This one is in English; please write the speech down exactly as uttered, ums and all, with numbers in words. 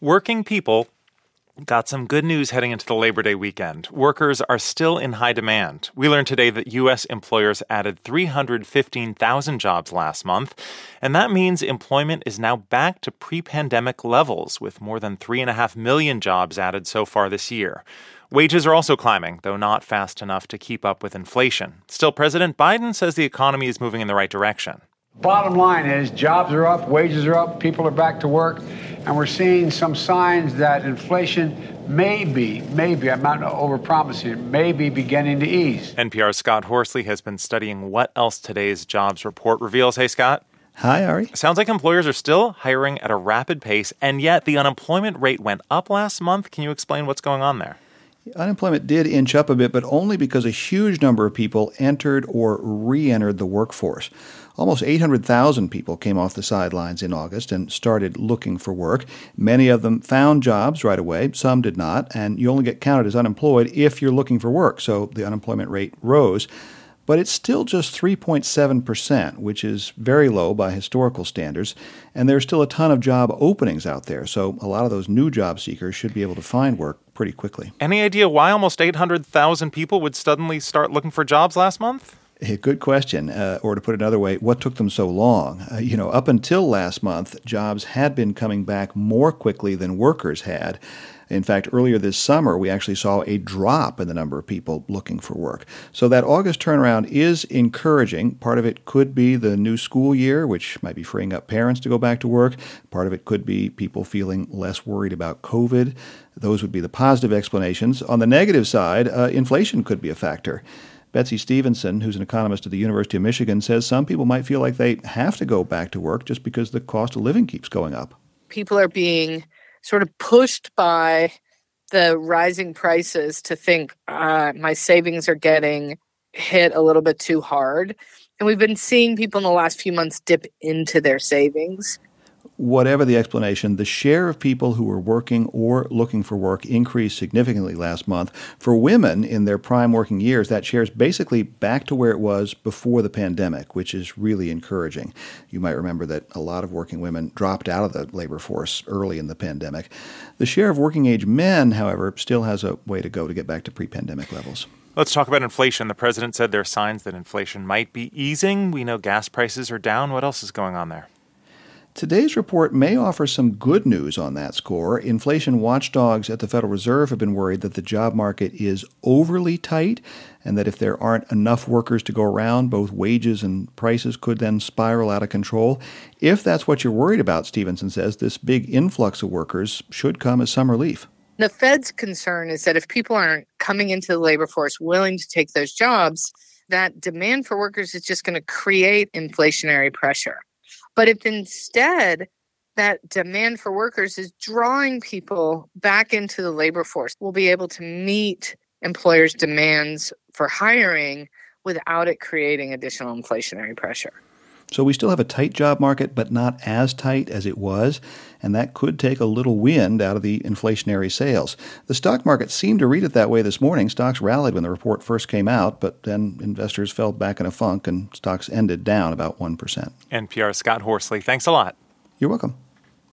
Working people got some good news heading into the Labor Day weekend. Workers are still in high demand. We learned today that U S employers added three hundred fifteen thousand jobs last month, and that means employment is now back to pre-pandemic levels, with more than three point five million jobs added so far this year. Wages are also climbing, though not fast enough to keep up with inflation. Still, President Biden says the economy is moving in the right direction. Bottom line is jobs are up, wages are up, people are back to work, and we're seeing some signs that inflation may be, maybe, I'm not overpromising, may be beginning to ease. N P R's Scott Horsley has been studying what else today's jobs report reveals. Hey, Scott. Hi, Ari. Sounds like employers are still hiring at a rapid pace, and yet the unemployment rate went up last month. Can you explain what's going on there? Unemployment did inch up a bit, but only because a huge number of people entered or re-entered the workforce. Almost eight hundred thousand people came off the sidelines in August and started looking for work. Many of them found jobs right away. Some did not, and you only get counted as unemployed if you're looking for work, so the unemployment rate rose. But it's still just three point seven percent, which is very low by historical standards, and there's still a ton of job openings out there, so a lot of those new job seekers should be able to find work pretty quickly. Any idea why almost eight hundred thousand people would suddenly start looking for jobs last month? A good question, uh, or to put it another way, what took them so long? Uh, you know, up until last month, jobs had been coming back more quickly than workers had. In fact, earlier this summer, we actually saw a drop in the number of people looking for work. So that August turnaround is encouraging. Part of it could be the new school year, which might be freeing up parents to go back to work. Part of it could be people feeling less worried about COVID. Those would be the positive explanations. On the negative side, uh, inflation could be a factor. Betsy Stevenson, who's an economist at the University of Michigan, says some people might feel like they have to go back to work just because the cost of living keeps going up. People are being sort of pushed by the rising prices to think uh, my savings are getting hit a little bit too hard. And we've been seeing people in the last few months dip into their savings. Whatever the explanation, the share of people who were working or looking for work increased significantly last month. For women in their prime working years, that share is basically back to where it was before the pandemic, which is really encouraging. You might remember that a lot of working women dropped out of the labor force early in the pandemic. The share of working-age men, however, still has a way to go to get back to pre-pandemic levels. Let's talk about inflation. The president said there are signs that inflation might be easing. We know gas prices are down. What else is going on there? Today's report may offer some good news on that score. Inflation watchdogs at the Federal Reserve have been worried that the job market is overly tight and that if there aren't enough workers to go around, both wages and prices could then spiral out of control. If that's what you're worried about, Stevenson says, this big influx of workers should come as some relief. The Fed's concern is that if people aren't coming into the labor force willing to take those jobs, that demand for workers is just going to create inflationary pressure. But if instead that demand for workers is drawing people back into the labor force, we'll be able to meet employers' demands for hiring without it creating additional inflationary pressure. So we still have a tight job market, but not as tight as it was, and that could take a little wind out of the inflationary sails. The stock market seemed to read it that way this morning. Stocks rallied when the report first came out, but then investors fell back in a funk, and stocks ended down about one percent. N P R's Scott Horsley, thanks a lot. You're welcome.